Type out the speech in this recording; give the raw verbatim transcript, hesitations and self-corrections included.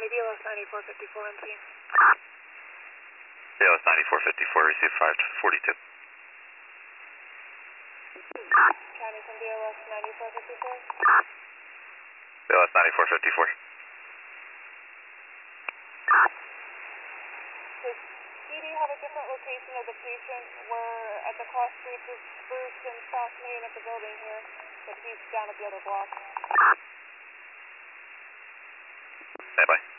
ninety, B L S ninety-four fifty-four on scene. B L S ninety-four fifty-four, receive five forty-two. County from B L S ninety-four fifty-four. B L S ninety-four fifty-four. Does P D have a different location of the patient? We're at the cross streets of Spruce and South Main at the building here, but he's down at the other block. Bye-bye.